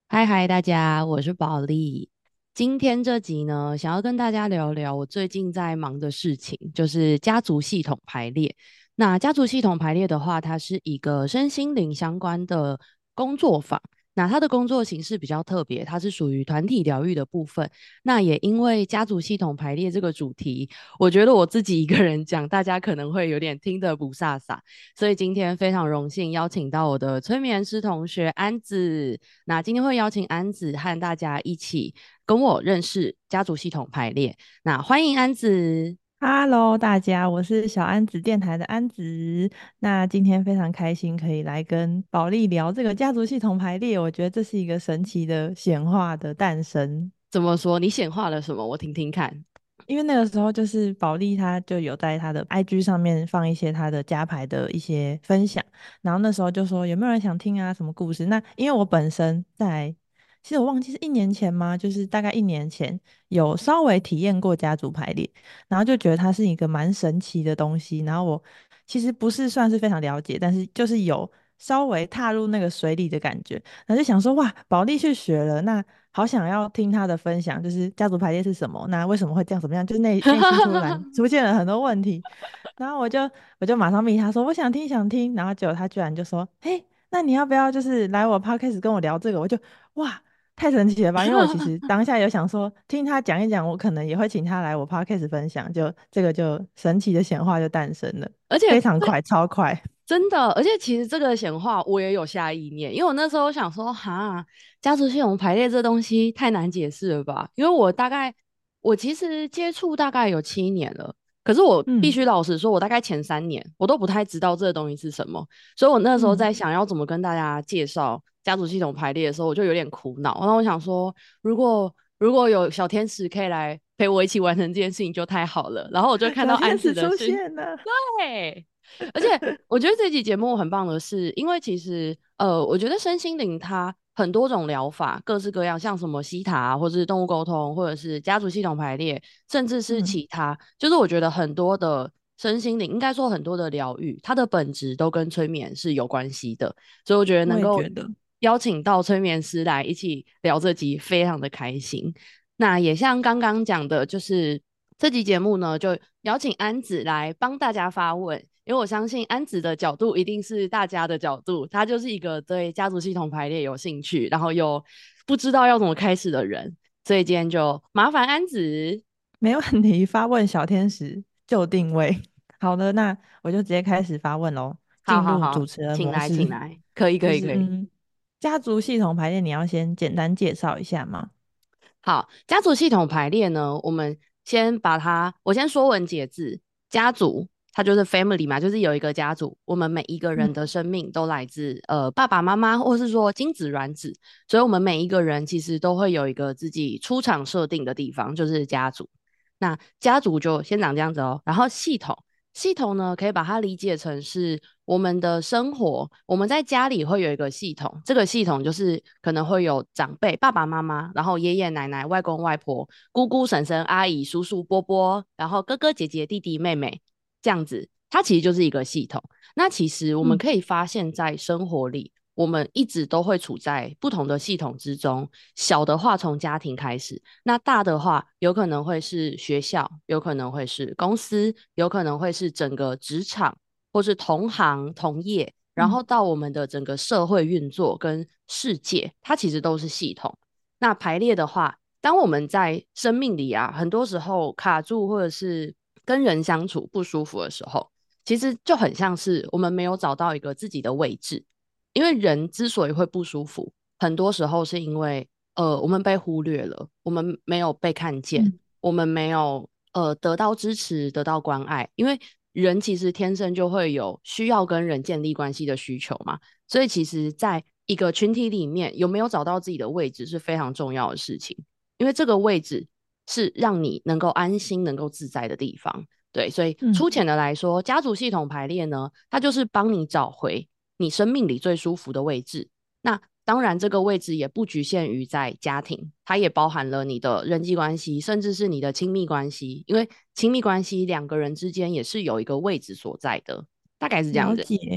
嗨嗨，大家，我是宝莉。今天这集呢，想要跟大家聊聊我最近在忙的事情，就是家族系统排列。那家族系统排列的话，它是一个身心灵相关的工作坊。那它的工作形式比较特别，它是属于团体疗愈的部分。那也因为家族系统排列这个主题，我觉得我自己一个人讲，大家可能会有点听得不飒飒，所以今天非常荣幸邀请到我的催眠师同学安子。那今天会邀请安子和大家一起跟我认识家族系统排列。那欢迎安子。 Hello，大家，我是小安子电台的安子。那今天非常开心可以来跟宝莉聊这个家族系统排列，我觉得这是一个神奇的显化的诞生。 怎么说？你显化了什么？我听听看。 因为那个时候就是宝莉她就有在她的 IG 上面放一些她的家牌的一些分享，然后那时候就说有没有人想听啊什么故事？那因为我本身在，其实我忘记是1年前吗？就是大概1年前有稍微体验过家族排列，然后就觉得它是一个蛮神奇的东西，然后我其实不是算是非常了解，但是就是有稍微踏入那个水里的感觉，然后就想说哇，宝莉去学了，那好想要听他的分享，就是家族排列是什么，那为什么会这样怎么样，就是内心突然出现了很多问题，然后我就马上密他说我想听想听，然后结果他居然就说，嘿，那你要不要就是来我 podcast 跟我聊这个？我就哇。太神奇了吧！因为我其实当下有想说，听他讲一讲，我可能也会请他来我 podcast 分享，就这个就神奇的显化就诞生了， 而且非常快，超快。 真的，而且其实这个显化我也有下意念，因为我那时候想说，哈，家族系统排列这东西太难解释了吧？因为我其实接触大概有7年了，可是我必嗯须老实说，我大概前3年我都不太知道这个东西是什么，所以我那时候嗯， 在想要怎么跟大家介绍家族系统排列的时候，我就有点苦恼。然后我想说，如果有小天使可以来陪我一起完成这件事情，就太好了。然后我就看到小天安子使出的讯， 现了。 对。而且我觉得这期节目很棒的是，因为其实我觉得身心灵它很多种疗法，各式各样，像什么西塔啊，或者是动物沟通，或者是家族系统排列，甚至是嗯， 其他，就是我觉得很多的身心灵，应该说很多的疗愈，它的本质都跟催眠是有关系的，所以我觉得我能够也觉得。 邀请到催眠师来一起聊这集，非常的开心。那也像刚刚讲的，就是这集节目呢，就邀请安子来帮大家发问，因为我相信安子的角度一定是大家的角度，他就是一个对家族系统排列有兴趣，然后又不知道要怎么开始的人，所以今天就麻烦安子。 没问题，发问小天使就定位。好的，那我就直接开始发问喽，进好好好， 入主持人请来， 模式。 请来，可以，可以， 就是可以。 家族系统排列，你要先简单介绍一下吗？ 好，家族系统排列呢，我们先把它，我先说文解字。家族它就是 family 嘛，就是有一个家族，我们每一个人嗯的生命都来自爸爸妈妈，或是说精子卵子，所以我们每一个人其实都会有一个自己出场设定的地方，就是家族。那家族就先长这样子哦，然后系统呢，可以把它理解成是我们的生活，我们在家里会有一个系统，这个系统就是可能会有长辈、爸爸妈妈，然后爷爷奶奶、外公外婆、姑姑、婶婶、阿姨、叔叔、伯伯，然后哥哥姐姐、弟弟妹妹这样子，它其实就是一个系统。那其实我们嗯， 可以发现，在生活里，我们一直都会处在不同的系统之中。小的话从家庭开始，那大的话有可能会是学校，有可能会是公司，有可能会是整个职场，或是同行同业，然嗯， 后到我们的整个社会运作跟世界，它其实都是系统。那排列的话，当我们在生命里啊，很多时候卡住或者是跟人相处不舒服的时候，其实就很像是我们没有找到一个自己的位置。因为人之所以会不舒服，很多时候是因为我们被忽略了，我们没有被看见， 嗯， 我们没有得到支持，得到关爱。因为人其实天生就会有需要跟人建立关系的需求嘛，所以其实在一个群体里面有没有找到自己的位置是非常重要的事情，因为这个位置是让你能够安心、能够自在的地方。对，所以嗯， 粗浅的来说，家族系统排列呢，它就是帮你找回你生命里最舒服的位置。那当然，这个位置也不局限于在家庭，它也包含了你的人际关系，甚至是你的亲密关系。因为亲密关系两个人之间也是有一个位置所在的，大概是这样子。 了解。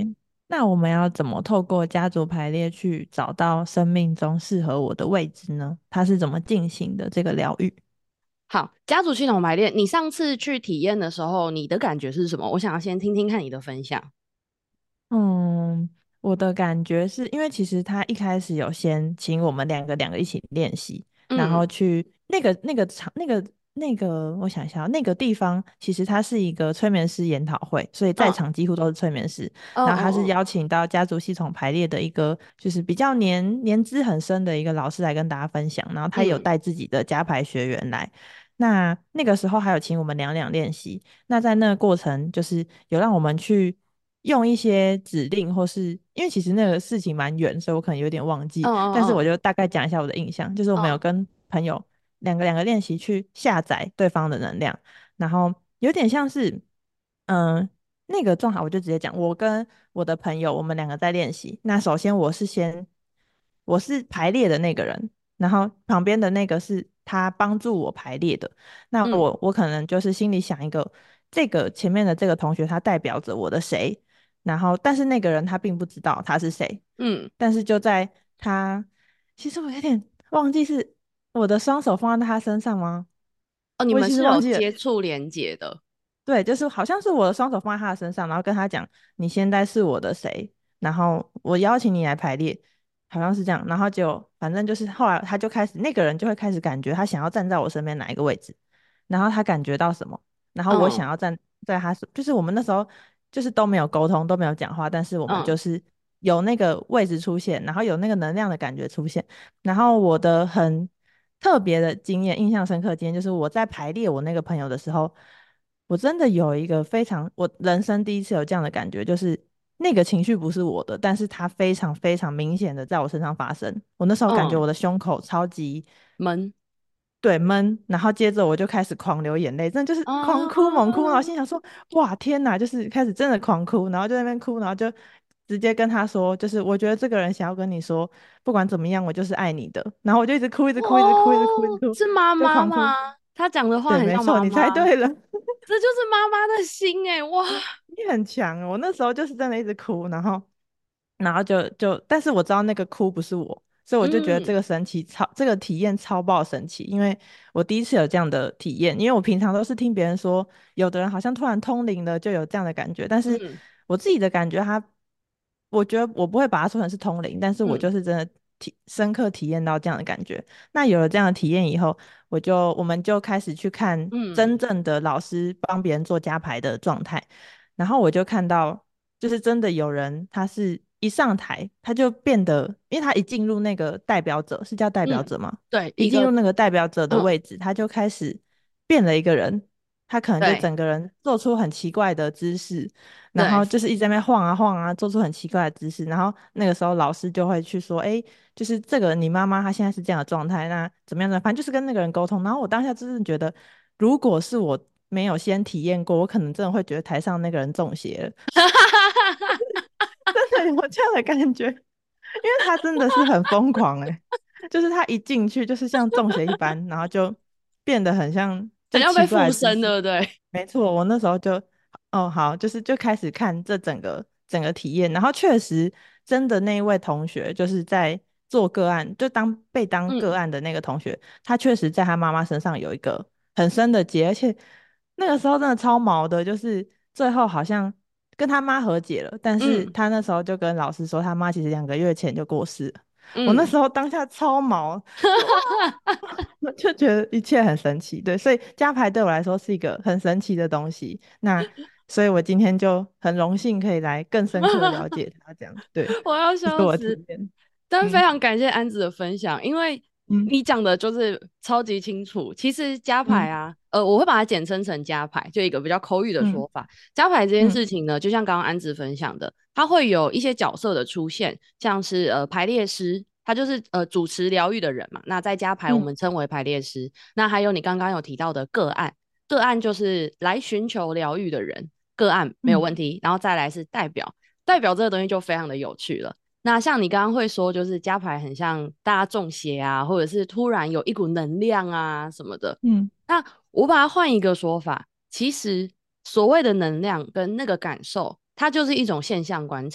那我们要怎么透过家族排列去找到生命中适合我的位置呢？它是怎么进行的这个疗愈？ 好，家族系统排列，你上次去体验的时候，你的感觉是什么？我想要先听听看你的分享。 嗯，我的感觉是因为其实他一开始有先请我们两个一起练习，然嗯， 后去那个场那个，我想一下哦，那个地方其实它是一个催眠师研讨会，所以在嗯场几乎都是催眠师。 嗯然后他是嗯邀请到家族系统排列的一个就是比较年资很深的一个老师来跟大家分享，然后他有嗯带自己的家排学员来。那个时候还有请我们两练习，那在那个过程，就是有让我们去用一些指令，或是因为其实那个事情蛮远，所以我可能有点忘嗯记，但是我嗯就大概讲一下我的印象，就是我们有嗯跟朋友两个练习去下载对方的能量，然后有点像是，嗯、那个状态我就直接讲，我跟我的朋友，我们两个在练习。那首先我是排列的那个人，然后旁边的那个是他帮助我排列的。那嗯我可能就是心里想一个，这个前面的这个同学他代表着我的谁，然后但是那个人他并不知道他是谁， 嗯， 但是就在他，其实我有点忘记是我的双手放在他身上吗？ 哦，你我们是有其实忘记了。 接触连接的。 对，就是好像是我的双手放在他的身上，然后跟他讲，你现在是我的谁，然后我邀请你来排列，好像是这样，然后就反正就是后来他就开始，那个人就会开始感觉他想要站在我身边哪一个位置，然后他感觉到什么，然后我嗯想要站在他就是我们那时候就是都没有沟通，都没有讲话，但是我们就嗯是有那个位置出现，然后有那个能量的感觉出现，然后我的很特别的经验，印象深刻的经验就是我在排列我那个朋友的时候。我真的有一个非常，我人生第一次有这样的感觉，就是那个情绪不是我的，但是它非常非常明显的在我身上发生。我那时候感觉嗯， 我的胸口超级闷对闷，然后接着我就开始狂流眼泪，真的就是狂哭猛哭，然后啊， 心想说，哇天哪，就是开始真的狂哭，然后就在那边哭，然后就直接跟他说，就是我觉得这个人想要跟你说，不管怎么样，我就是爱你的，然后我就一直哭，一直哭，一直哭，一直哭，一直哦， 哭， 是妈妈就狂哭。 吗？他讲的话对， 很像没错，你猜妈妈， 对了。 这就是妈妈的心哎，哇， 你很强哦，我那时候就是真的一直哭，然后但是我知道那个哭不是我，所以我就觉得这嗯个神奇超，这个体验超爆神奇，因为我第一次有这样的体验，因为我平常都是听别人说，有的人好像突然通灵了就有这样的感觉，但是嗯我自己的感觉我觉得我不会把它说成是通灵，但是我嗯就是真的深刻体验到这样的感觉。那有了这样的体验以后，我们就开始去看真嗯正的老师帮别人做加牌的状态，然后我就看到，就是真的有人他是一上台他就变得，因为他一进入那个代表者是叫代表嗯， 者吗？ 对， 一进入一个那个代表者的嗯位置，他就开始变了一个人。他可能就对整个人做出很奇怪的姿势，然对， 后就是一直在那边晃啊晃啊，做出很奇怪的姿势。然后那个时候老师就会去说：“哎，就是这个你妈妈她现在是这样的状态，那怎么样的？反正就是跟那个人沟通。”然后我当下真的觉得，如果是我没有先体验过，我可能真的会觉得台上那个人中邪了，真的有这样的感觉，因为他真的是很疯狂就是他一进去就是像中邪一般，然后就变得很像很像被就奇怪附身， 的姿势。 对不对？ 没错，我那时候就，哦，好，就开始看这整个体验，然后确实真的那一位同学就是在做个案，就被当个嗯案的那个同学，他确实在他妈妈身上有一个很深的结，而且那个时候真的超毛的，就是最后好像跟他妈和解了，但是嗯他那时候就跟老师说，他妈其实2个月前就过世了。我那嗯， 时候当下超毛，就哇，我就觉得一切很神奇，对，所以加牌对我来说是一个很神奇的东西。那所以我今天就很荣幸可以来更深刻的了解它，这样对， 我要这是我的笑死。 体验。 但非嗯常感谢安子的分享，因为嗯你讲的就是超级清楚。其实加牌嗯啊，我会把它简称成加牌，就一个比较口语的嗯说法。加牌这件嗯事情呢，就像刚刚安子分享的，它会有一些角色的出现，像是排列师，他就是主持疗愈的人嘛。那在加牌，我嗯们称为排列师。那还有你刚刚有提到的个案，个案就是来寻求疗愈的人，个案没有嗯问题。然后再来是代表，代表这个东西就非常的有趣了。那像你刚刚会说，就是加牌很像大家中邪啊，或者是突然有一股能量啊什么的。 嗯那我把它换一个说法，其实所谓的能量跟那个感受，它就是一种现象观察。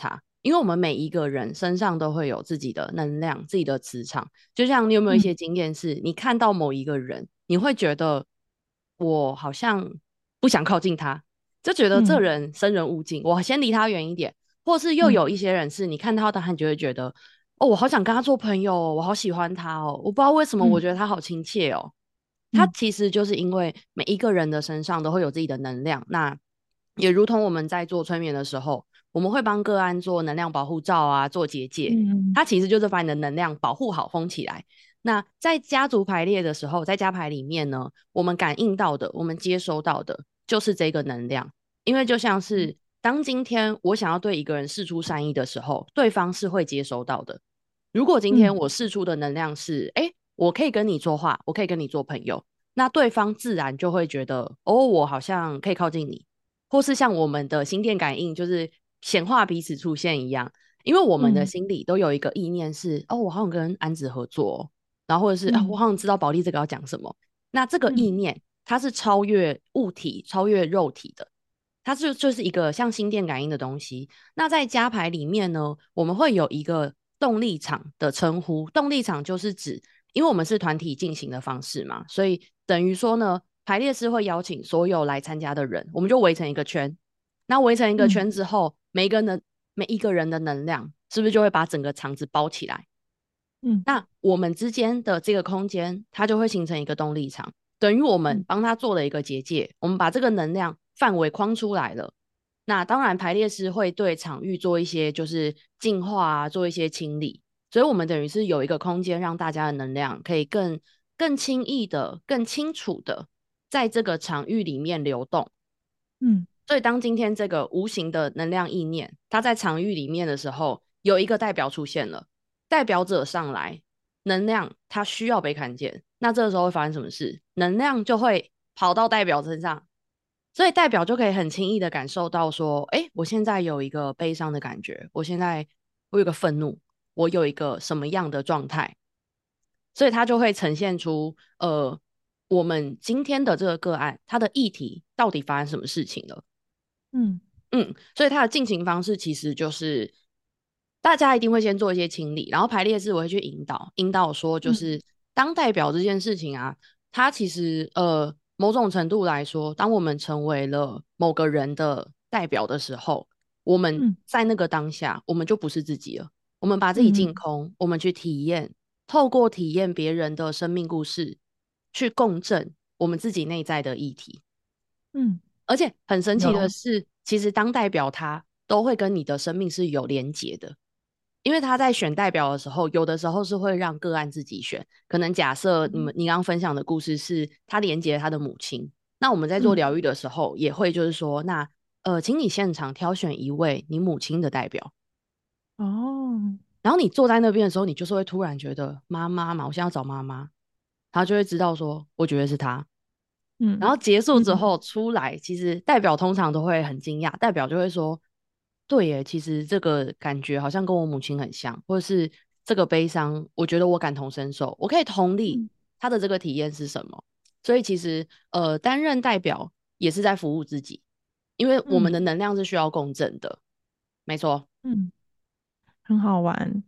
因为我们每一个人身上都会有自己的能量、自己的磁场。就像你有没有一些经验是，你看到某一个人，你会觉得我好像不想靠近他，就觉得这人生人勿近，我先离他远一点。或是又有一些人是你看到他，你就会觉得哦，我好想跟他做朋友哦，我好喜欢他哦，我不知道为什么，我觉得他好亲切哦。他其实就是因为每一个人的身上都会有自己的能量，那也如同我们在做催眠的时候，我们会帮个案做能量保护罩啊，做结界，它其实就是把你的能量保护好，封起来。那在家族排列的时候，在家排里面呢，我们感应到的，我们接收到的就是这个能量，因为就像是当今天我想要对一个人释出善意的时候，对方是会接收到的。如果今天我释出的能量是，我可以跟你说话，我可以跟你做朋友，那对方自然就会觉得，哦，我好像可以靠近你，或是像我们的心电感应，就是显化彼此出现一样。因为我们的心里都有一个意念是，哦，我好想跟安子合作哦，然后或者是，我好想知道保利这个要讲什么。那这个意念，它是超越物体、超越肉体的，它就是一个像心电感应的东西。那在家牌里面呢，我们会有一个动力场的称呼，动力场就是指，因为我们是团体进行的方式嘛，所以等于说呢，排列师会邀请所有来参加的人，我们就围成一个圈。那围成一个圈之后，每一个人的能量是不是就会把整个场子包起来？那我们之间的这个空间，它就会形成一个动力场，等于我们帮他做了一个结界，我们把这个能量范围框出来了。那当然，排列师会对场域做一些就是净化啊，做一些清理，所以我们等于是有一个空间，让大家的能量可以更轻易的、更清楚的在这个场域里面流动。所以当今天这个无形的能量意念，它在场域里面的时候，有一个代表出现了，代表者上来，能量它需要被看见，那这个时候会发生什么事？能量就会跑到代表身上，所以代表就可以很轻易的感受到说，我现在有一个悲伤的感觉，我有个愤怒，我有一个什么样的状态，所以它就会呈现出我们今天的这个个案，它的议题到底发生什么事情了。所以它的进行方式其实就是大家一定会先做一些清理，然后排列是我会去引导说，就是当代表这件事情啊，它其实某种程度来说，当我们成为了某个人的代表的时候，我们在那个当下，我们就不是自己了，我们把自己净空，我们去体验，透过体验别人的生命故事，去共振我们自己内在的议题。而且很神奇的是，其实当代表他都会跟你的生命是有连结的，因为他在选代表的时候，有的时候是会让个案自己选。可能假设你刚刚分享的故事是他连接他的母亲，那我们在做疗愈的时候，也会就是说，那请你现场挑选一位你母亲的代表。然后你坐在那边的时候，你就是会突然觉得妈妈嘛，我现在要找妈妈，他就会知道说，我觉得是他。然后结束之后出来，其实代表通常都会很惊讶，代表就会说：“对耶，其实这个感觉好像跟我母亲很像，或者是这个悲伤，我觉得我感同身受，我可以同理他的这个体验是什么。”所以其实担任代表也是在服务自己，因为我们的能量是需要共振的，没错。 很好玩。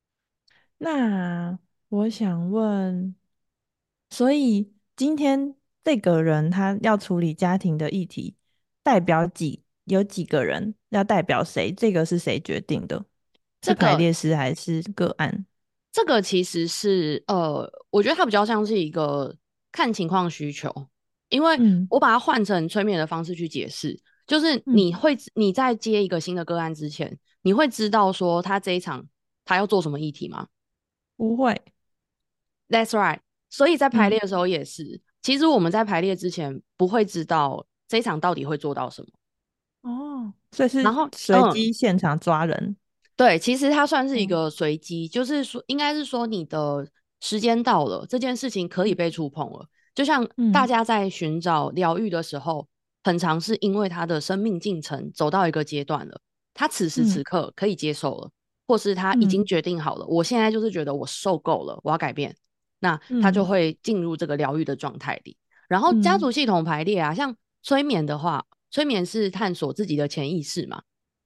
那我想问，所以今天这个人他要处理家庭的议题，代表有几个人要代表谁？这个是谁决定的？是排这个列师还是个案？ 这个其实是我觉得它比较像是一个看情况需求，因为我把它换成催眠的方式去解释，就是你在接一个新的个案之前，你会知道说他这一场他要做什么议题吗不会。 ？That's right。所以在排列的时候也是，其实我们在排列之前不会知道这一场到底会做到什么， 所以是然后随机现场抓人。 对，其实它算是一个随机，就是说，应该是说你的时间到了，这件事情可以被触碰了。就像大家在寻找疗愈的时候，很常是因为他的生命进程走到一个阶段了，他此时此刻可以接受了，或是他已经决定好了，我现在就是觉得我受够了，我要改变，那他就会进入这个疗愈的状态里。然后家族系统排列啊，像催眠的话，催眠是探索自己的潜意识嘛。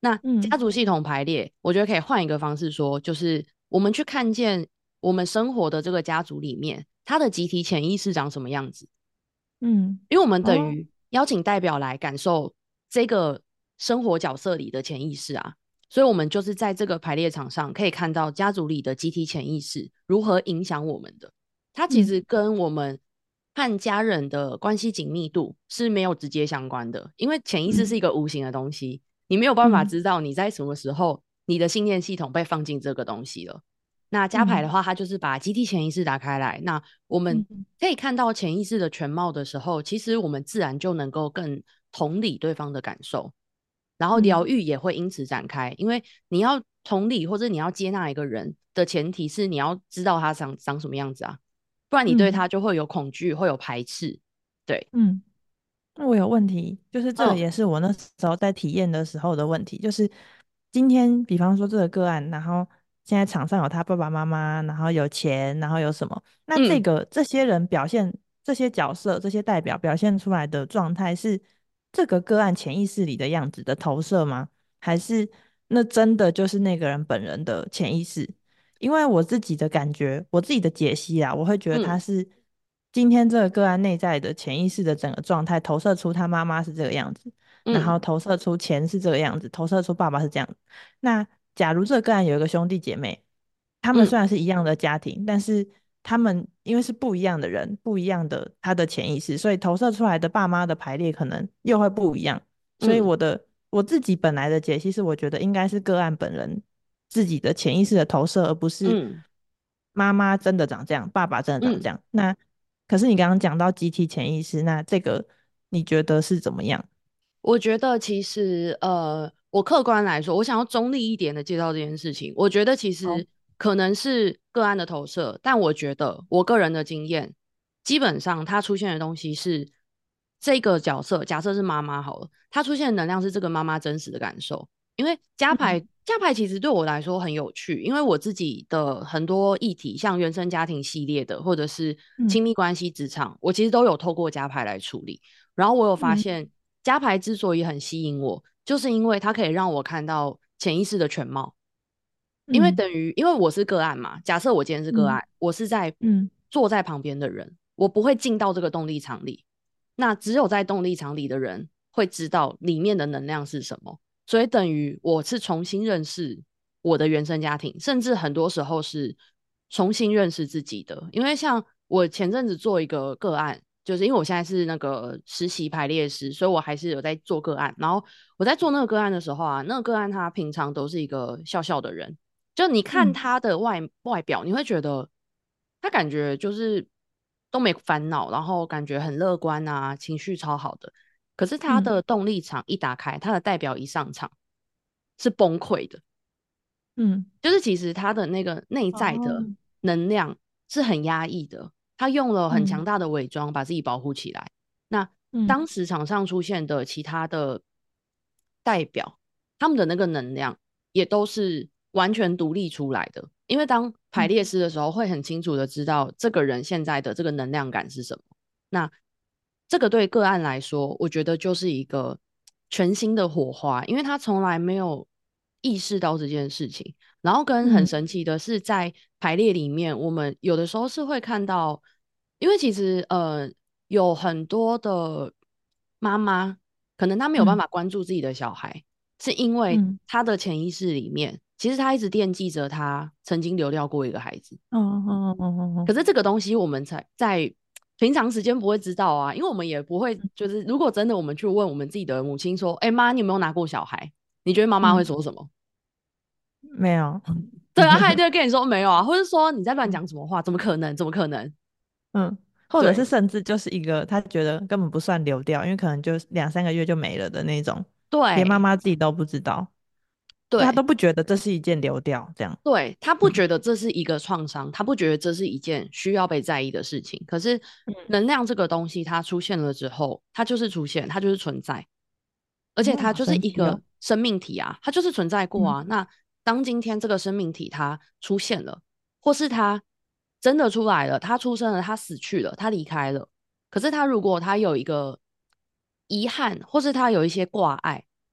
那嗯家族系统排列，我觉得可以换一个方式说，就是我们去看见我们生活的这个家族里面，它的集体潜意识长什么样子。 嗯， 因为我们等哦， 于邀请代表来感受这个生活角色里的潜意识啊，所以我们就是在这个排列场上可以看到家族里的集体潜意识如何影响我们的。它其嗯实跟我们和家人的关系紧密度是没有直接相关的，因为潜意识是嗯一个无形的东西，你没有办法嗯知道你在什么时候你的信念系统被放进这个东西了。那加牌的嗯话，它就是把集体潜意识打开来。那我们嗯可以看到潜意识的全貌的时候，其实我们自然就能够更同理对方的感受，然后嗯疗愈也会因此展开。因为你要同理或者你要接纳一个人的前提是你要知道他长什么样子啊，不然你对嗯他就会有恐惧，会有排斥。对， 嗯。那我有问题，就是这个嗯也是我那时候在体验的时候的问题，就是今天比方说这个个案，然后现在场上有他爸爸妈妈，然后有钱，然后有什么，那嗯这些人表现这些角色这些代表表现出来的状态是这个个案潜意识里的样子的投射吗？还是那真的就是那个人本人的潜意识？因为我自己的感觉，我自己的解析啊，我会觉得他嗯是今天这个个案内在的潜意识的整个状态投射出他妈妈是这个样子，然嗯后投射出钱是这个样子，投射出爸爸是这样子。那假如这个个案有一个兄弟姐妹，他们嗯虽然是一样的家庭，但是他们因为是不一样的人，不一样的他的潜意识，所以投射出来的爸妈的排列可能又会不一样。所以嗯我自己本来的解析是，我觉得应该是个案本人自己的潜意识的投射，而不是嗯妈妈真的长这样，爸爸真的长这嗯。 样。那可是你刚刚讲到集体潜意识，那这个你觉得是怎么样？ 我觉得其实我客观来说，我想要中立一点的介绍这件事情。我觉得其好， 实可能是个案的投射，但我觉得我个人的经验，基本上它出现的东西是这个角色，假设是妈妈好了，它出现的能量是这个妈妈真实的感受。因为嗯加牌其实对我来说很有趣，因为我自己的很多议题，像原生家庭系列的，或者是嗯亲密关系、职场，我其实都有透过加牌来处理。然后我有发嗯现，加牌之所以很吸引我，就是因为它可以让我看到潜意识的全貌。因为嗯等于，因为我是个案嘛，假设我今天是个嗯案，我是在嗯坐在旁边的人，我不会进到这个动力场里。那只有在动力场里的人会知道里面的能量是什么，所以等于我是重新认识我的原生家庭，甚至很多时候是重新认识自己的。因为像我前阵子做一个个案，就是因为我现在是那个实习排列师，所以我还是有在做个案。然后我在做那个个案的时候啊，那个个案他平常都是一个笑笑的人，就你看嗯他的外表，你会觉得他感觉就是都没烦恼，然后感觉很乐观啊，情绪超好的。可是他嗯的动力场一打开，他的代表一上场是崩溃的， 嗯， 就是其实他的那个内在的哦， 能量是很压抑的，他用了很强嗯大的伪装把自己保护起来。那嗯当时场上出现的其他的代表，他们的那个能量也都是完全独立出来的。因为当排嗯列师的时候，会很清楚的知道这个人现在的这个能量感是什么。那这个对个案来说，我觉得就是一个全新的火花，因为他从来没有意识到这件事情。然后跟很嗯神奇的是，在排列里面，我们有的时候是会看到，因为其实有很多的妈妈，可能她没有办嗯法关注自己的小孩，是因为嗯， 她的潜意识里面，其实她一直惦记着她曾经流掉过一个孩子。 哦哦哦哦哦， 可是这个东西我们才在平常时间不会知道啊，因为我们也不会，就是如果真的我们去问我们自己的母亲说：“哎、妈，你有没有拿过小孩？”你觉得妈妈会嗯， 说什么？ 没有， 对啊，他一定会跟你说没有啊，或者说你在乱嗯讲什么话？怎么可能？怎么可能？ 嗯，或者是对甚至就是一个他觉得根本不算流掉，因为可能就两三个月就没了的那种，连妈对妈自己都不知道，就他都对不觉得这是一件流掉这样。 对，他不嗯觉得这是一个创伤，他不觉得这是一件需要被在意的事情。可是嗯， 能量这个东西，它出现了之后，它就是出现，它就是存在。而且哦，好它就是一个神奇哦。 生命体啊，它就是存在过嗯啊。那当今天这个生命体它出现了，或是它真的出来了，它出生了，它死去了，它离开了。可是它如果它有一个遗憾，或是它有一些挂碍，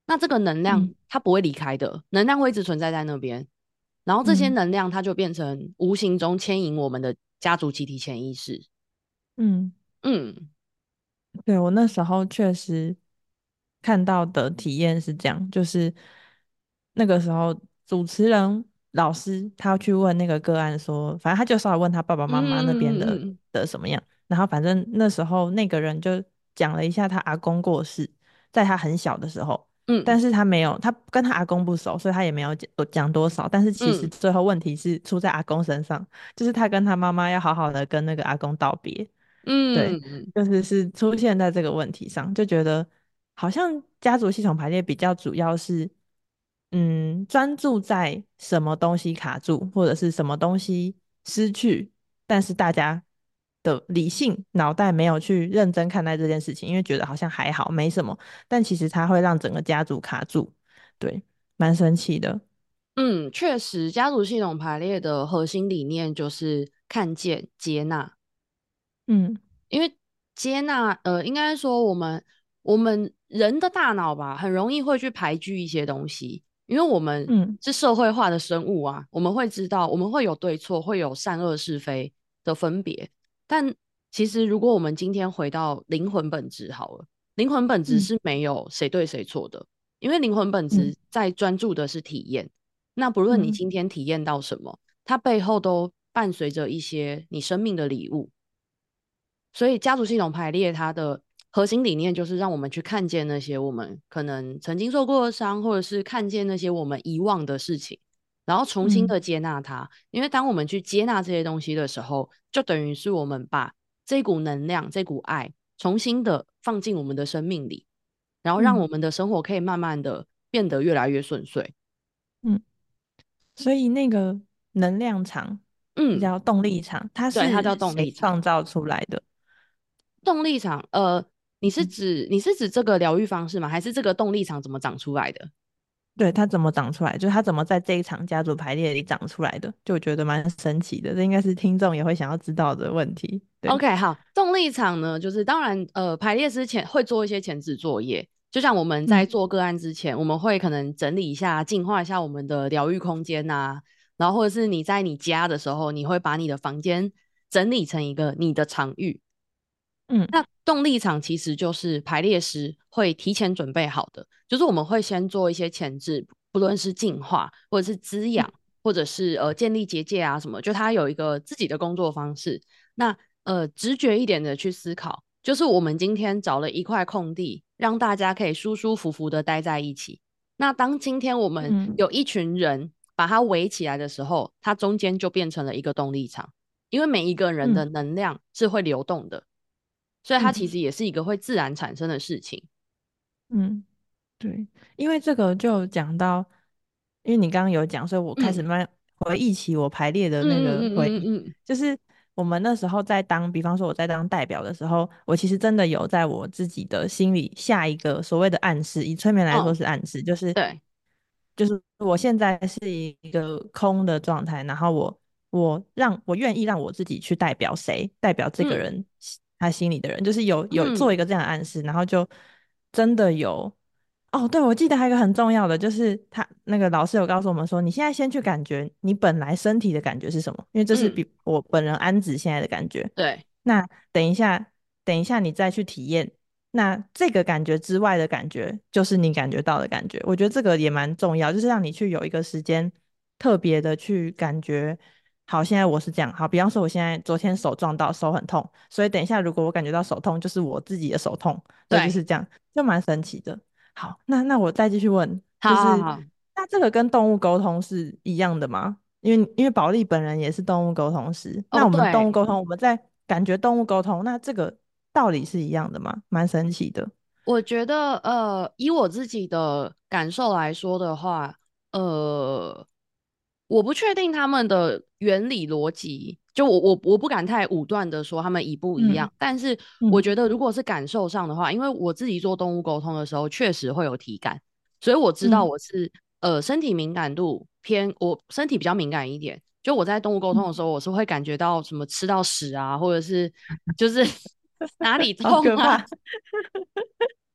那这个能量嗯它不会离开的，能量会一直存在在那边，然后这些嗯能量它就变成无形中牵引我们的家族集体潜意识。 嗯。 嗯对，我那时候确实看到的体验是这样，就是那个时候主持人老师他要去问那个个案说，反正他就稍微问他爸爸嗯妈妈那边的嗯嗯什么样，然后反正那时候那个人就讲了一下他阿公过世，在他很小的时候。 嗯但是他没有，他跟他阿公不熟，所以他也没有讲多少。但是其实嗯最后问题是出在阿公身上，就是他跟他妈妈要好好的跟那个阿公道别。对， 嗯嗯就是出现在这个问题上，就觉得好像家族系统排列比较主要是，专注在什么东西卡住，或者是什么东西失去，但是大家的理性脑袋没有去认真看待这件事情，因为觉得好像还好，没什么，但其实它会让整个家族卡住，对，蛮神奇的。 嗯，确实，家族系统排列的核心理念就是看见、接纳。 嗯因为接纳，应该说我们人的大脑吧，很容易会去排拒一些东西，因为我们嗯是社会化的生物啊，我们会知道，我们会有对错，会有善恶是非的分别。但其实，如果我们今天回到灵魂本质好了，灵魂本质嗯是没有谁对谁错的，因为灵魂本嗯质在专注的是体验。那不论你嗯今天体验到什么，它背后都伴随着一些你生命的礼物。所以家族系统排列它的核心理念就是让我们去看见那些我们可能曾经受过的伤，或者是看见那些我们遗忘的事情，然后重新嗯的接纳它。因为当我们去接纳这些东西的时候，就等于是我们把这股能量、这股爱重新的放进我们的生命里，然后让嗯我们的生活可以慢慢的变得越来越顺遂。 嗯。所以那个能量场嗯， 叫动力场，它对，它是叫动谁力场。 创造出来的？ 动力场， 嗯你是指这个疗愈方式吗？还是这个动力场怎么长出来的？ 对，它怎么长出来？就是它怎么在这一场家族排列里长出来的？就我觉得蛮神奇的，这应该是听众也会想要知道的问题。对， OK，好，动力场呢，就是当然，排列之前会做一些前置作业，就像我们在嗯做个案之前，我们会可能整理一下、净化一下我们的疗愈空间呐、然后或者是你在你家的时候，你会把你的房间整理成一个你的场域。 嗯那动力场其实就是排列师会提前准备好的，就是我们会先做一些前置，不论是净化或者是滋养，或者是建立结界啊什么，就它有一个自己的工作方式。那直觉一点的去思考，就是我们今天找了一块空地，让大家可以舒舒服服的待在一起。那当今天我们嗯有一群人把它围起来的时候，它中间就变成了一个动力场，因为每一个人的嗯能量是会流动的。所以它其嗯实也是一个会自然产生的事情。 嗯，对，因为这个就讲到，因为你刚刚有讲，所以我开始嗯慢回忆起我排列的那个嗯嗯回忆， 嗯嗯嗯就是我们那时候在当，比方说我在当代表的时候，我其实真的有在我自己的心里下一个所谓的暗示，以催眠来说哦， 是暗示，就是对， 我现在是一个空的状态，然后我愿意让我自己去代表谁，代表这个嗯人他心里的人，就是有做一嗯个这样的暗示，然后就真的有哦，对，我记得还有一个很重要的，就是他那个老师有告诉我们说，你现在先去感觉你本来身体的感觉是什么，因为这是嗯， 比我本人安子现在的感觉。 对那等一下你再去体验。那这个感觉之外的感觉，就是你感觉到的感觉。我觉得这个也蛮重要，就是让你去有一个时间特别的去感觉。好，现在我是这样。好，比方说我现在昨天手撞到，手很痛，所以等一下如果我感觉到手痛，就是我自己的手痛。对，就对， 是这样，就蛮神奇的。好，那我再继续问，就是好好好， 那这个跟动物沟通是一样的吗？因为保利本人也是动物沟通师，那哦， 我们动物对， 沟通，我们在感觉动物沟通，那这个道理是一样的吗？蛮神奇的。 我觉得以我自己的感受来说的话，呃，我不确定他们的原理逻辑，就我不敢太武断的说他们一不一嗯样，但是我嗯觉得如果是感受上的话，因为我自己做动物沟通的时候确实会有体感，所以我知道嗯我是身体敏感度偏，我身体比较敏感一点。就我在动物沟通嗯， 的时候，我是会感觉到什么吃到屎啊，或者是就是哪里痛啊， 好可怕。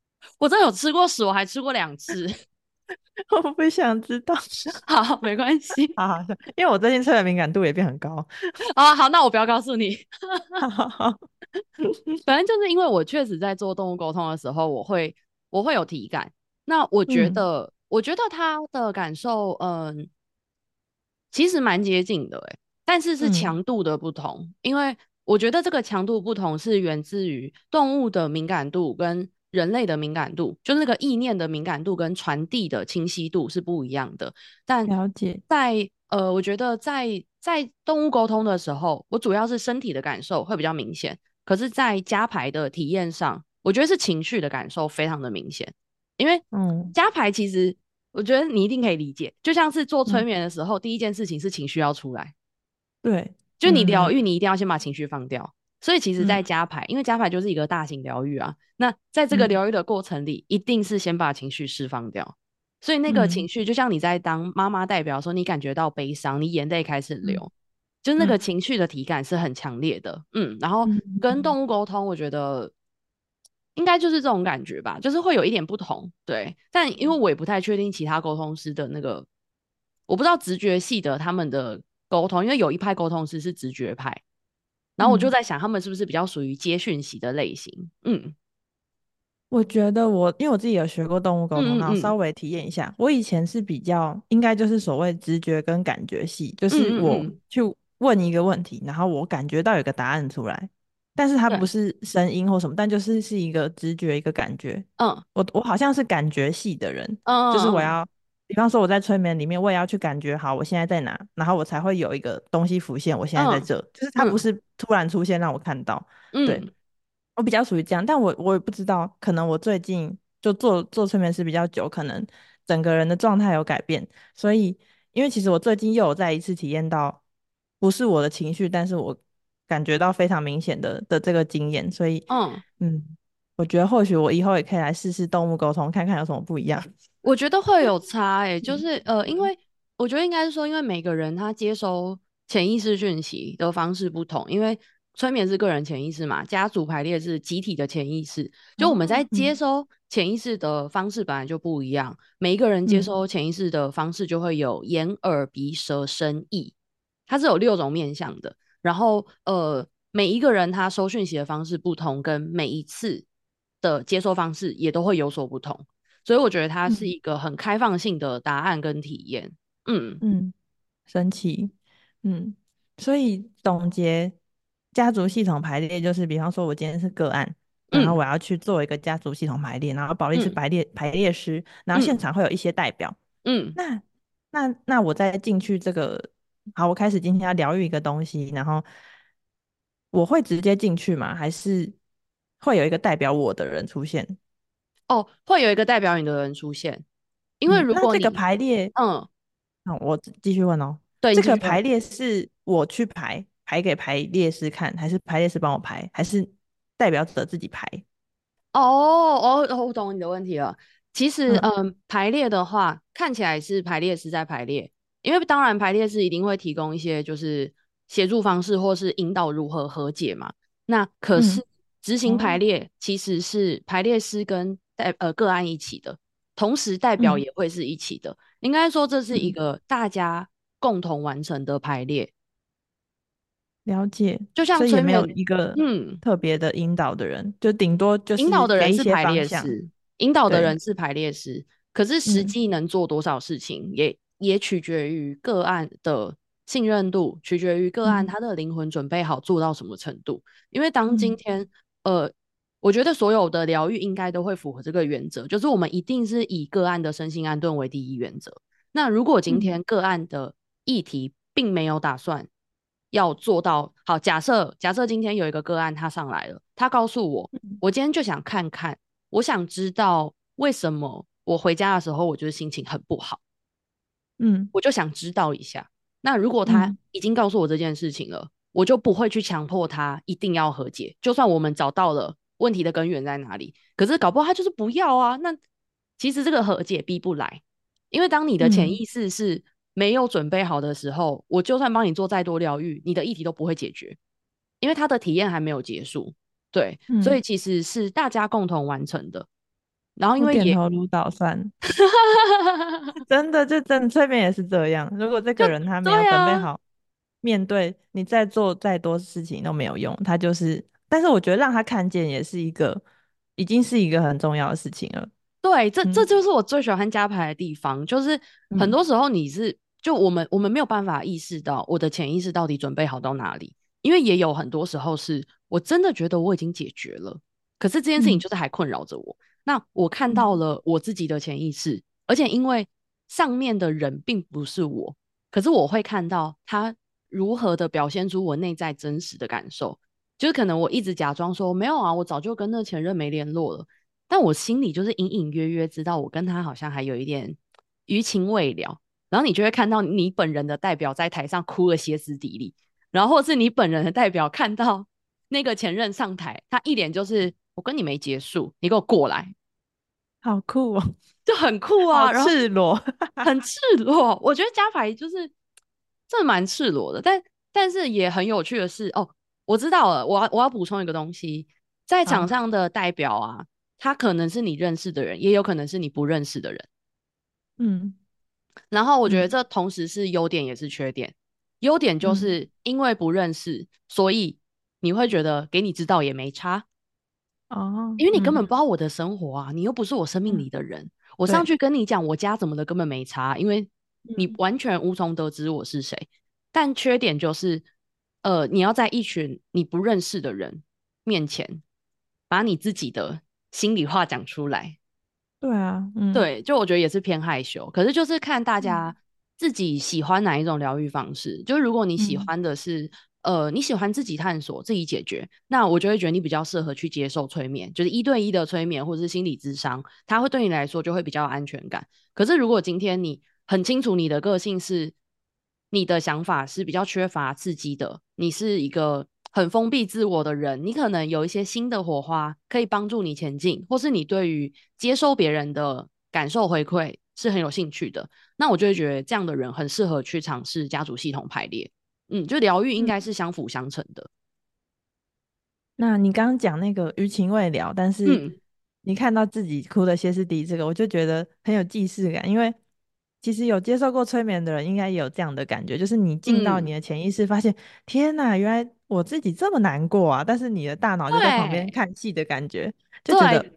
我真的有吃过屎，我还吃过2次。 我不想知道。 好，没关系。 好好笑，因为我最近吃的敏感度也变很高。 啊，好，那我不要告诉你。 好好好。 反正就是因为我确实在做动物沟通的时候，我会有体感。那我觉嗯得，我觉得他的感受，其实蛮接近的，但是是嗯， 强度的不同。因为我觉得这个强度不同是源自于动物的敏感度跟人类的敏感度，就那个意念的敏感度跟传递的清晰度是不一样的。但了解。 我觉得在动物沟通的时候，我主要是身体的感受会比较明显，可是，在加牌的体验上，我觉得是情绪的感受非常的明显。因为嗯加牌其实我觉得你一定可以理解，就像是做催嗯， 眠的时候，第一件事情是情绪要出来， 对。 就你疗嗯愈，你一定要先把情绪放掉。所以其实， 嗯在加牌，因为加牌就是一个大型疗愈啊，那在这个嗯疗愈的过程里，一定是先把情绪释放掉。所以那个嗯情绪，就像你在当妈妈代表说，你感觉到悲伤，你眼泪开始嗯流，就是那个嗯情绪的体感是很强烈的。然后嗯跟嗯动物沟通，我觉得应该就是这种感觉吧，就是会有一点不同，对。但因为我也不太确定其他沟通师的那个，我不知道直觉系的他们的沟通，因为有一派沟通师是直觉派，然后我就嗯。 在想，他们是不是比较属于接讯息的类型？ 我觉得因为我自己有学过动物沟通， 嗯嗯嗯然后稍微体验一下。我以前是比较应该就是所谓直觉跟感觉系，就是我嗯嗯嗯， 去问一个问题，然后我感觉到有个答案出来，但是它不对， 是声音或什么，但就是一个直觉一个感觉。 嗯我好像是感觉系的人， 嗯嗯嗯就是我要，比方说我在催眠里面，我也要去感觉好我现在在哪，然后我才会有一个东西浮现，我现在在嗯这，就是它不嗯是突然出现让我看到。对。 嗯我比较属于这样，但我也不知道，可能我最近就做催眠师比较久，可能整个人的状态有改变，所以因为其实我最近又有再一次体验到，不是我的情绪，但是我感觉到非常明显的这个经验，所以嗯。 我觉得或许我以后也可以来试试动物沟通，看看有什么不一样。 我觉得会有差就嗯是因为我觉得应该是说，因为每个人他接收潜意识讯息的方式不同，因为催眠是个人潜意识嘛，家族排列是集体的潜意识，就我们在哦， 接收潜意识的方式本来就不一样，每一个人接嗯收潜意识的方式就会有眼、耳、鼻、舌、身、意，它是有6种面向的。然后每一个人他收讯息的方式不同，跟每一次的接收方式也都会有所不同。所以我觉得它是嗯一个很开放性的答案跟体验。嗯嗯，神奇。嗯，所以总结家族系统排列就是，比方说我今天是个案，然后嗯我要去做一个家族系统排列，然后保利是嗯排列师，然后现嗯场会有一些代表。 嗯， 那那我再进去这个，好，我开始今天要疗愈一个东西，然后我会直接进去吗？还是会有一个代表我的人出现？ 哦，会有一个代表你的人出现，因为嗯，那这个如果你排列， 嗯， 我继续问哦， 对你这继续问。 个排列是我去排给排列师看，还是排列师帮我排，还是代表者自己排？ 我懂你的问题了。其实， 嗯排列的话，看起来是排列师在排列，因为当然排列师一定会提供一些就是协助方式，或是引导如何和解嘛。那可嗯， 是执行排哦， 列其实是排列师跟个案一起的，同时代表嗯也会是一起的。应该说这是一嗯， 个大家共同完成的排列， 了解。 就像所以也没有催眠， 一个嗯。 特别的引导的人，就顶多就引导的人是给一些是排方向。 列师，引导的对。 人是排列师，可是实嗯际能做多少事情也取决于个案的信任度，取决于个案嗯他的灵魂准备好做到什么程度。因为当今嗯天，我觉得所有的疗愈应该都会符合这个原则，就是我们一定是以个案的身心安顿为第一原则。那如果今嗯天个案的议题并没有打算要做到好，假设今天有一个个案他上来了，他告诉我， 嗯我今天就想看看，我想知道为什么我回家的时候我就是心情很不好， 嗯我就想知道一下。那如果他嗯已经告诉我这件事情了，我就不会去强迫他一定要和解，就算我们找到了问题的根源在哪里，可是搞不好他就是不要啊。那其实这个和解逼不来，因为当你的潜嗯意识是没有准备好的时候，我就算帮你做再多疗愈，你的议题都不会解决，因为他的体验还没有结束。对，所以嗯其实是大家共同完成的。 然后因我为也点头如捣蒜，真的就真的催眠也是这样。如果这就个人他没有对啊， 准备好面对，你再做再多事情都没有用，他就是。但是我觉得让他看见也是一个，已经是一个很重要的事情了。 对，这嗯就是我最喜欢加牌的地方，就是很嗯多时候你是就我们没有办法意识到我的潜意识到底准备好到哪里，因为也有很多时候是我真的觉得我已经解决了，可是这件事情嗯就是还困扰着我。那我看嗯， 到了我自己的潜意识，而且因为上面的人并不是我，可是我会看到他如何的表现出我内在真实的感受，就是可能我一直假装说没有啊，我早就跟那前任没联络了。但我心里就是隐隐约约知道，我跟他好像还有一点余情未了。然后你就会看到你本人的代表在台上哭得歇斯底里，然后或是你本人的代表看到那个前任上台，他一脸就是我跟你没结束，你给我过来， 好酷哦， 就很酷好啊，然后赤裸。 很赤裸。我觉得加牌就是真的蛮赤裸的，但是也很有趣的是，哦，我知道了，我要补充一个东西，在场好， 上的代表啊，他可能是你认识的人，也有可能是你不认识的人。 嗯然后我觉得嗯这同时是优点也是缺点。优点就嗯， 是因为不认识，所以你会觉得给你知道也没差， 哦， 因为你根本嗯不知道我的生活啊，你又不是我生命嗯， 里的人。我上对， 去跟你讲我家怎么的，根本没差，因为你嗯完全无从得知我是谁。但缺点就是，你要在一群你不认识的人面前，把你自己的心里话讲出来。 对啊，嗯对，就我觉得也是偏害羞，可是就是看大嗯家自己喜欢哪一种疗愈方式。就如果你喜嗯欢的是，你喜欢自己探索、自己解决，那我就会觉得你比较适合去接受催眠，就是一对一的催眠或者是心理咨商，它会对你来说就会比较有安全感。可是如果今天你很清楚你的个性是，你的想法是比较缺乏刺激的，你是一个很封闭自我的人，你可能有一些新的火花可以帮助你前进，或是你对于接收别人的感受回馈是很有兴趣的，那我就会觉得这样的人很适合去尝试家族系统排列。就疗愈应嗯。 该是相辅相成的。 那你刚刚讲那个余情未了，但是嗯你看到自己哭的歇斯底里，这个我就觉得很有既视感，因为其实有接受过催眠的人应该也有这样的感觉，就是你进到嗯， 你的潜意识，发现天哪，原来我自己这么难过啊，但是你的大脑就在旁边对看戏的感觉，就觉得对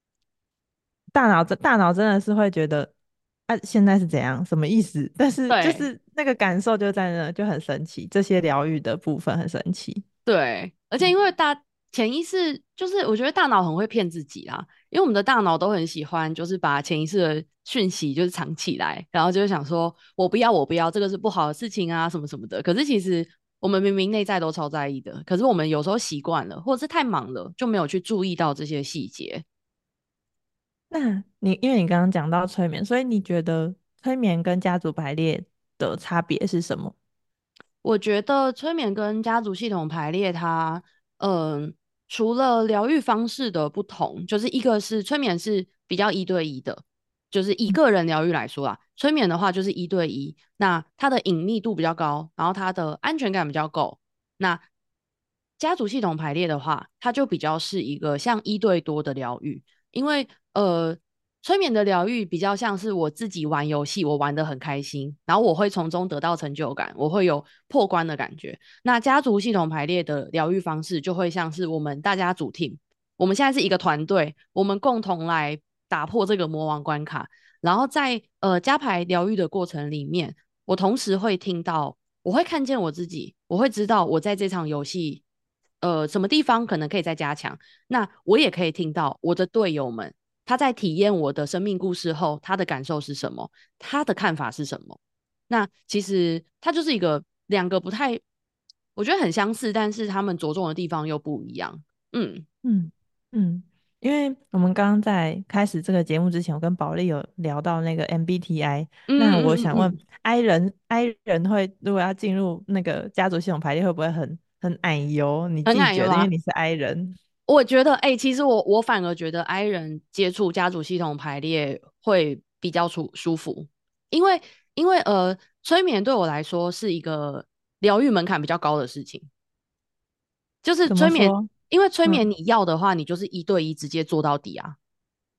大脑真的是会觉得啊，现在是怎样，什么意思？但是就对， 是那个感受就在那，就很神奇，这些疗愈的部分很神奇。 对，而且因为潜意识就是我觉得大脑很会骗自己啦，因为我们的大脑都很喜欢就是把潜意识的讯息就是藏起来，然后就会想说我不要我不要，这个是不好的事情啊什么什么的。可是其实我们明明内在都超在意的，可是我们有时候习惯了，或者是太忙了，就没有去注意到这些细节。 那因为你刚刚讲到催眠，所以你觉得催眠跟家族排列的差别是什么？ 我觉得催眠跟家族系统排列它，除了疗愈方式的不同，就是一个是催眠是比较一对一的，就是以嗯个人疗愈来说啦，催眠的话就是一对一，那它的隐秘度比较高，然后它的安全感比较够。那家族系统排列的话，它就比较是一个像一对多的疗愈，因为催眠的疗愈比较像是我自己玩游戏，我玩得很开心，然后我会从中得到成就感，我会有破关的感觉。那家族系统排列的疗愈方式就会像是我们大家组 team，我们现在是一个团队，我们共同来打破这个魔王关卡。然后在加牌疗愈的过程里面，我同时会听到，我会看见我自己，我会知道我在这场游戏，什么地方可能可以再加强。那我也可以听到我的队友们他在体验我的生命故事后，他的感受是什么，他的看法是什么。那其实它就是一个两个不太，我觉得很相似，但是他们着重的地方又不一样。嗯嗯嗯，因为我们刚刚在开始这个节目之前，我跟宝莉有聊到那个 MBTI，那我想问嗯嗯嗯嗯， I 人会如果要进入那个家族系统排列，会不会很矮油？你很自己觉得，因为奶油啊。 你是 I 人， 我觉得，其实我反而觉得 I 人接触家族系统排列会比较舒服，因为催眠对我来说是一个疗愈门槛比较高的事情。就是怎催眠， 么说？ 因为催眠嗯你要的话，你就是一对一直接做到底啊。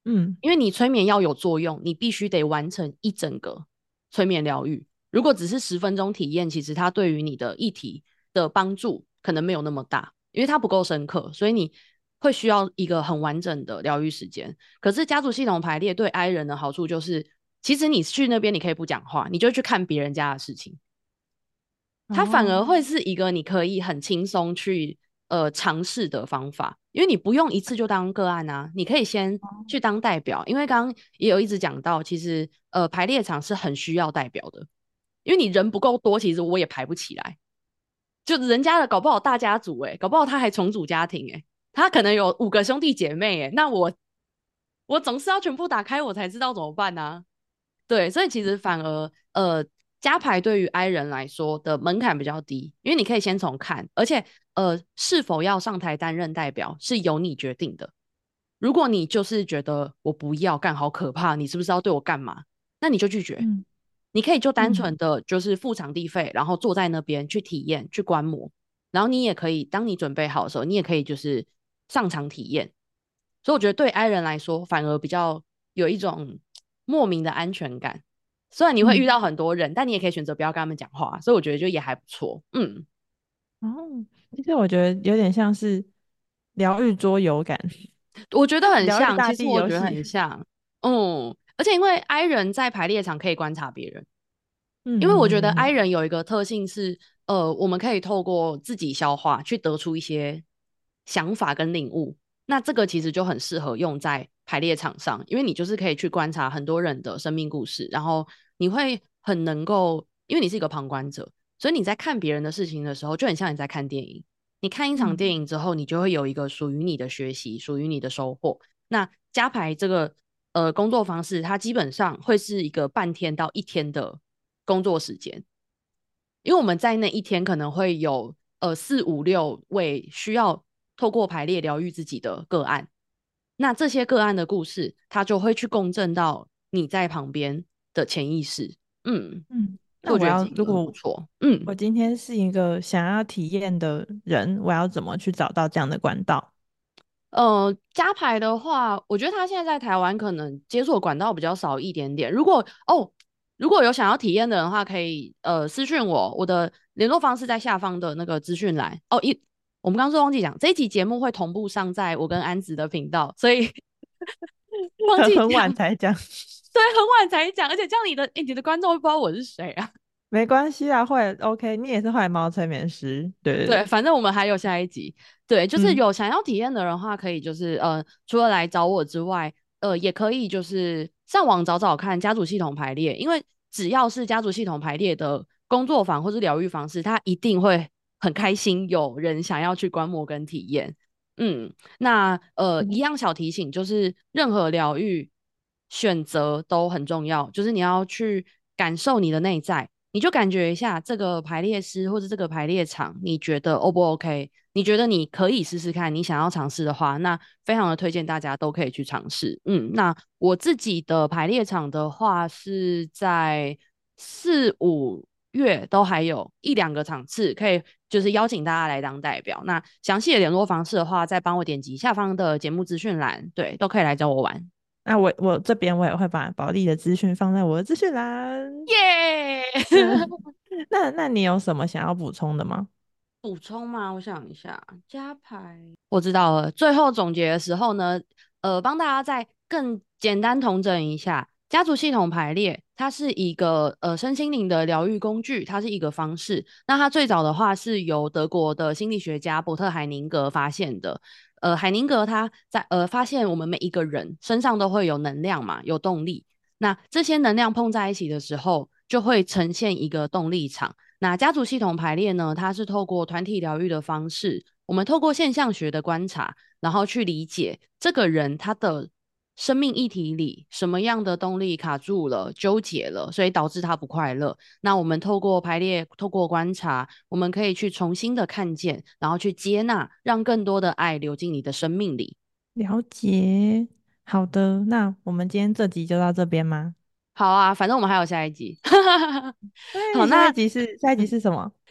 嗯， 因为你催眠要有作用，你必须得完成一整个催眠疗愈。如果只是10分钟体验，其实它对于你的议题的帮助可能没有那么大，因为它不够深刻，所以你会需要一个很完整的疗愈时间。可是家族系统排列对 I 人的好处就是，其实你去那边你可以不讲话，你就去看别人家的事情，它反哦， 而会是一个你可以很轻松去尝试的方法，因为你不用一次就当个案啊，你可以先去当代表，因为刚刚也有一直讲到，其实排列场是很需要代表的，因为你人不够多，其实我也排不起来，就人家的搞不好大家族搞不好他还重组家庭他可能有5个兄弟姐妹那我总是要全部打开我才知道怎么办啊。对，所以其实反而加牌对于 I 人来说的门槛比较低，因为你可以先从看，而且是否要上台担任代表是由你决定的。如果你就是觉得我不要干，好可怕，你是不是要对我干嘛？那你就拒绝。 嗯你可以就单嗯纯的就是付场地费，然后坐在那边去体验、去观摩，然后你也可以，当你准备好的时候，你也可以就是上场体验。所以我觉得对 I 人来说，反而比较有一种莫名的安全感。虽然你会遇嗯， 到很多人，但你也可以选择不要跟他们讲话，所以我觉得就也还不错。嗯， 哦，其实我觉得有点像是疗愈桌游感， 我觉得很像，其疗愈大实我觉得地游戏。 很像。而且因为 I 人在排列场可以观察别人，因为我觉得 I 嗯人有一个特性是，我们可以透过自己消化去得出一些想法跟领悟。那这个其实就很适合用在排列场上，因为你就是可以去观察很多人的生命故事，然后你会很能够，因为你是一个旁观者，所以你在看别人的事情的时候，就很像你在看电影。你看一场嗯电影之后，你就会有一个属于你的学习，属于你的收获。那加牌这个工作方式，它基本上会是一个半天到1天的工作时间，因为我们在那一天可能会有4、5、6位需要透过排列疗愈自己的个案，那这些个案的故事，它就会去共振到你在旁边的潜意识。 嗯， 所以我那我要觉得这个很不如果错。 我今天是一个想要体验的人，我要怎么去找到这样的管道？ 加牌的话，我觉得他现在在台湾可能接触的管道比较少一点点。如果有想要体验的人的话，可以私讯我，我的联络方式在下方的那个资讯栏。我们刚刚说忘记讲，这一集节目会同步上在我跟安子的频道，所以忘记很晚讲， 才讲， 对，很晚才讲，而且这样你的观众会不知道我是谁啊？ 没关系啊，会 OK。你也是坏猫催眠师，对对对， 对， 反正我们还有下一集。对，就是嗯有想要体验的人的话，可以就是除了来找我之外，也可以就是上网找找看家族系统排列，因为只要是家族系统排列的工作坊或是疗愈方式，它一定会很开心，有人想要去观摩跟体验。那一样小提醒就是任何疗愈选择都很重要，就是你要去感受你的内在。你就感觉一下这个排列师或者这个排列场，你觉得 O 不 OK？你觉得你可以试试看，你想要尝试的话，那非常的推荐大家都可以去尝试。那我自己的排列场的话是在4、5月都还有1、2个场次，可以就是邀请大家来当代表。那详细的联络方式的话，再帮我点击下方的节目资讯栏，对，都可以来找我玩。 那我这边我也会把保利的资讯放在我的资讯栏。 耶、 嗯，那你有什么想要补充的吗？ 补充吗？我想一下，加牌，我知道了。最后总结的时候呢，帮大家再更简单统整一下，家族系统排列，它是一个身心灵的疗愈工具，它是一个方式。那它最早的话是由德国的心理学家伯特海宁格发现的。海宁格他在发现我们每一个人身上都会有能量嘛，有动力。那这些能量碰在一起的时候，就会呈现一个动力场。那家族系统排列呢？它是透过团体疗愈的方式，我们透过现象学的观察，然后去理解这个人他的生命议题里什么样的动力卡住了、纠结了，所以导致他不快乐。那我们透过排列、透过观察，我们可以去重新的看见，然后去接纳，让更多的爱流进你的生命里。 了解，好的，那我们今天这集就到这边吗？ 好啊，反正我们还有下一集。好， 对， 那下一集是什么？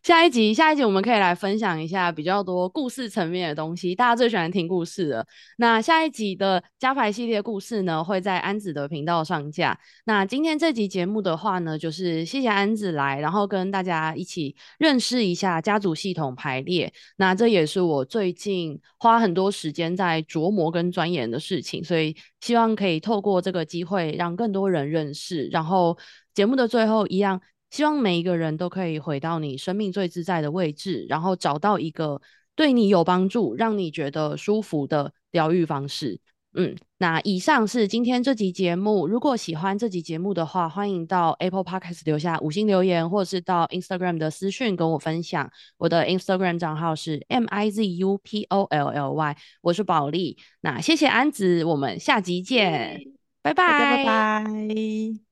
下一集我们可以来分享一下比较多故事层面的东西，大家最喜欢听故事了。那下一集的加牌系列故事呢，会在安子的频道上架。那今天这集节目的话呢，就是谢谢安子来，然后跟大家一起认识一下家族系统排列。那这也是我最近花很多时间在琢磨跟钻研的事情，所以希望可以透过这个机会让更多人认识。然后节目的最后一样。希望每一个人都可以回到你生命最自在的位置，然后找到一个对你有帮助、让你觉得舒服的疗愈方式。那以上是今天这集节目。如果喜欢这集节目的话，欢迎到 Apple Podcast 留下5星留言，或者是到 Instagram 的私讯跟我分享。我的 Instagram 账号是 MIZUPOLLY，我是宝莉。那谢谢安子，我们下集见，拜大家拜拜。 拜。